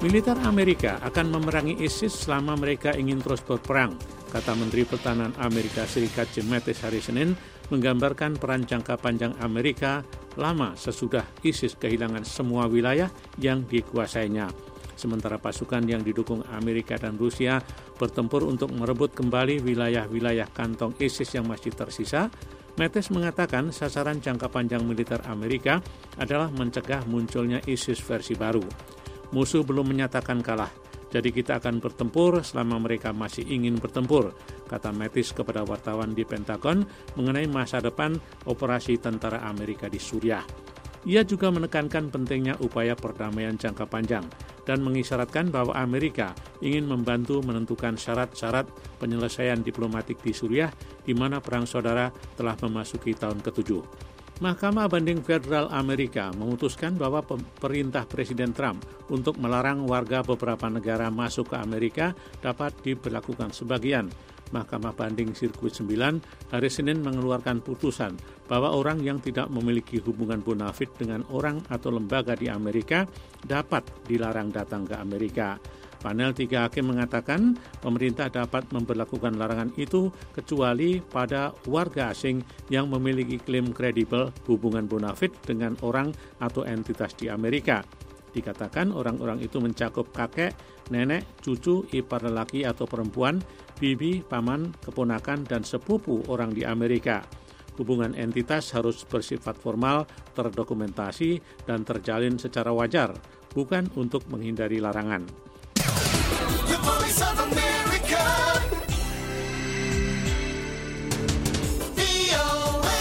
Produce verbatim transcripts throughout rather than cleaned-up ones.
Militer Amerika akan memerangi ISIS selama mereka ingin terus berperang, kata Menteri Pertahanan Amerika Serikat Jim Mattis hari Senin, menggambarkan peran jangka panjang Amerika lama sesudah ISIS kehilangan semua wilayah yang dikuasainya. Sementara pasukan yang didukung Amerika dan Rusia bertempur untuk merebut kembali wilayah-wilayah kantong ISIS yang masih tersisa, Mattis mengatakan sasaran jangka panjang militer Amerika adalah mencegah munculnya ISIS versi baru. Musuh belum menyatakan kalah, jadi kita akan bertempur selama mereka masih ingin bertempur, kata Mattis kepada wartawan di Pentagon mengenai masa depan operasi tentara Amerika di Suriah. Ia juga menekankan pentingnya upaya perdamaian jangka panjang dan mengisyaratkan bahwa Amerika ingin membantu menentukan syarat-syarat penyelesaian diplomatik di Suriah di mana perang saudara telah memasuki tahun ketujuh. Mahkamah Banding Federal Amerika memutuskan bahwa perintah Presiden Trump untuk melarang warga beberapa negara masuk ke Amerika dapat diberlakukan sebagian. Mahkamah Banding Sirkuit sembilan hari Senin mengeluarkan putusan bahwa orang yang tidak memiliki hubungan bonafid dengan orang atau lembaga di Amerika dapat dilarang datang ke Amerika. Panel tiga hakim mengatakan pemerintah dapat memberlakukan larangan itu kecuali pada warga asing yang memiliki klaim kredibel hubungan bonafid dengan orang atau entitas di Amerika. Dikatakan orang-orang itu mencakup kakek, nenek, cucu, ipar lelaki atau perempuan, bibi, paman, keponakan, dan sepupu orang di Amerika. Hubungan entitas harus bersifat formal, terdokumentasi, dan terjalin secara wajar, bukan untuk menghindari larangan. The Voice of America. V O A.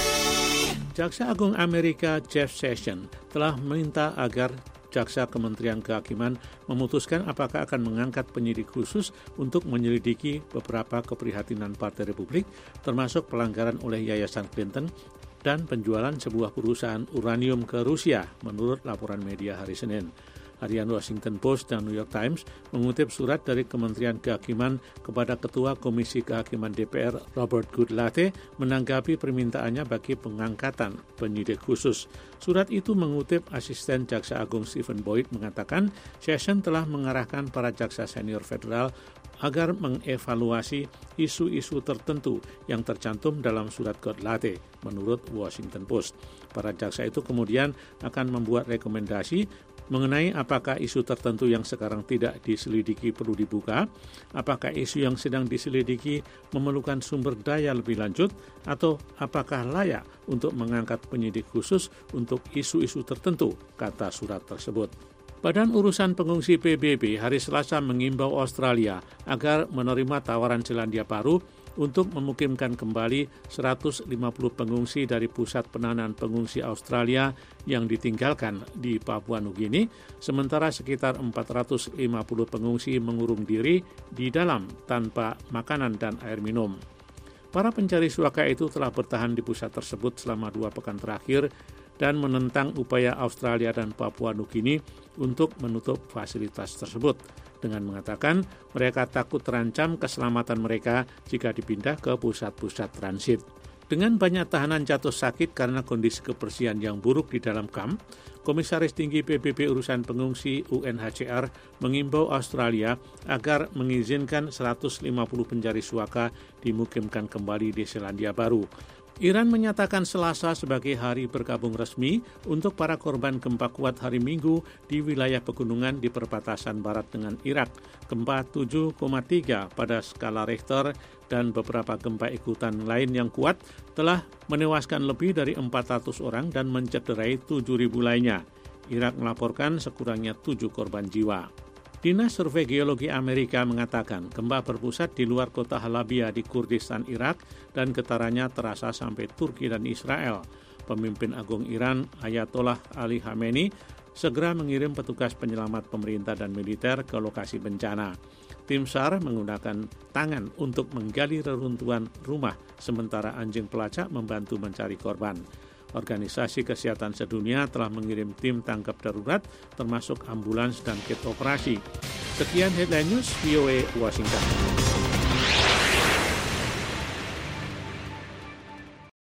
Jaksa Agung Amerika Jeff Sessions telah meminta agar Jaksa Kementerian Kehakiman memutuskan apakah akan mengangkat penyidik khusus untuk menyelidiki beberapa keprihatinan Partai Republik, termasuk pelanggaran oleh Yayasan Clinton dan penjualan sebuah perusahaan uranium ke Rusia, menurut laporan media hari Senin. Harian Washington Post dan New York Times mengutip surat dari Kementerian Kehakiman kepada Ketua Komisi Kehakiman D P R Robert Goodlatte menanggapi permintaannya bagi pengangkatan penyidik khusus. Surat itu mengutip Asisten Jaksa Agung Stephen Boyd mengatakan Sessions telah mengarahkan para jaksa senior federal agar mengevaluasi isu-isu tertentu yang tercantum dalam surat Goodlatte, menurut Washington Post. Para jaksa itu kemudian akan membuat rekomendasi mengenai apakah isu tertentu yang sekarang tidak diselidiki perlu dibuka, apakah isu yang sedang diselidiki memerlukan sumber daya lebih lanjut, atau apakah layak untuk mengangkat penyidik khusus untuk isu-isu tertentu, kata surat tersebut. Badan Urusan Pengungsi P B B hari Selasa mengimbau Australia agar menerima tawaran Selandia Baru untuk memukimkan kembali seratus lima puluh pengungsi dari pusat penahanan pengungsi Australia yang ditinggalkan di Papua Nugini, sementara sekitar empat ratus lima puluh pengungsi mengurung diri di dalam tanpa makanan dan air minum. Para pencari suaka itu telah bertahan di pusat tersebut selama dua pekan terakhir dan menentang upaya Australia dan Papua Nugini untuk menutup fasilitas tersebut, dengan mengatakan mereka takut terancam keselamatan mereka jika dipindah ke pusat-pusat transit. Dengan banyak tahanan jatuh sakit karena kondisi kebersihan yang buruk di dalam kamp, Komisaris Tinggi P B B Urusan Pengungsi U N H C R mengimbau Australia agar mengizinkan seratus lima puluh pencari suaka dimukimkan kembali di Selandia Baru. Iran menyatakan Selasa sebagai hari berkabung resmi untuk para korban gempa kuat hari Minggu di wilayah pegunungan di perbatasan barat dengan Irak. Gempa tujuh koma tiga pada skala Richter dan beberapa gempa ikutan lain yang kuat telah menewaskan lebih dari empat ratus orang dan mencederai tujuh ribu lainnya. Irak melaporkan sekurangnya tujuh korban jiwa. Dinas Survei Geologi Amerika mengatakan gempa berpusat di luar kota Halabia di Kurdistan, Irak, dan getarannya terasa sampai Turki dan Israel. Pemimpin Agung Iran, Ayatollah Ali Khamenei, segera mengirim petugas penyelamat pemerintah dan militer ke lokasi bencana. Tim S A R menggunakan tangan untuk menggali reruntuhan rumah, sementara anjing pelacak membantu mencari korban. Organisasi Kesehatan Sedunia telah mengirim tim tangkap darurat termasuk ambulans dan kit operasi. Sekian Headline News V O A Washington.